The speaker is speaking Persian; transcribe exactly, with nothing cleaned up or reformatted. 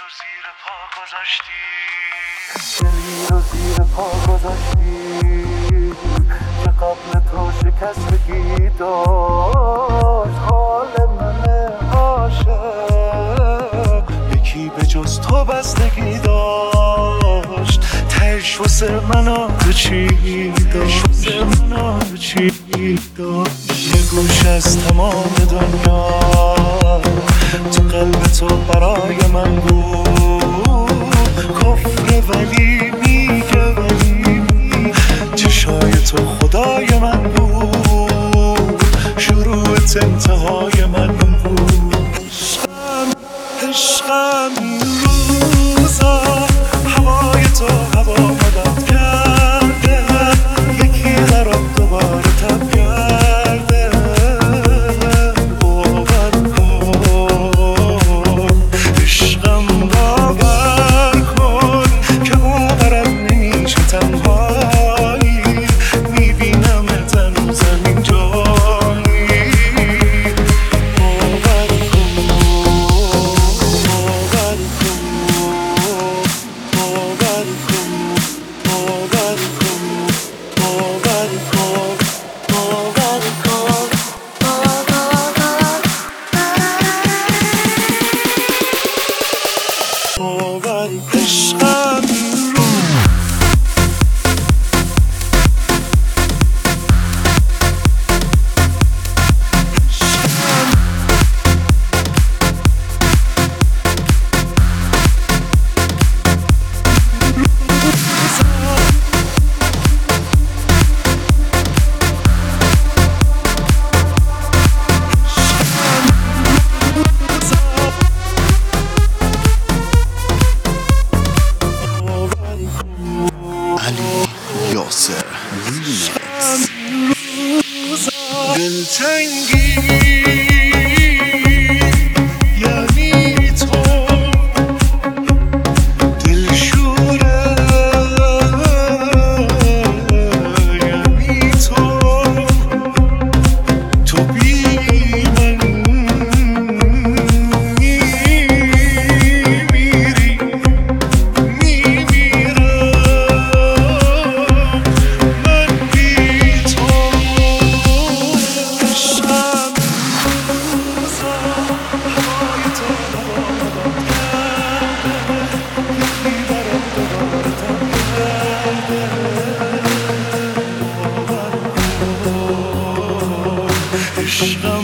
رو زیر پا گذاشتی دلی رو زیر پا گذاشتی که قبل تو شکستگی داشت حال من عاشق یکی به جز تو بستگی داشت تهش واسه منو تو چی داشت منو تو چی داشت یه گوش از تمام دنیا تو قلب تو برای من بود کفر ولی میگه ولی چشای تو خدای من بود شروعت انتهای من بود عشقم عشقم این روزا هوای تو هوا مدد کرده یکی قرار دوباره تب کرده باور کن عشقم باور کن که باورم نمیشه تنهایی میبینم تنو زمین جایی باور کن باور کن باور کن باور کن باور کن باور کن باور عشقم علی یاسر ریمیکس دلتنگی یعنی تو دلشوره یعنی تو تو بی من میمیری میمیرم من بی تو عشقم روزا هوای تو هوا مدد کرده یکی برام دوباره تب کرده باور کن عشقم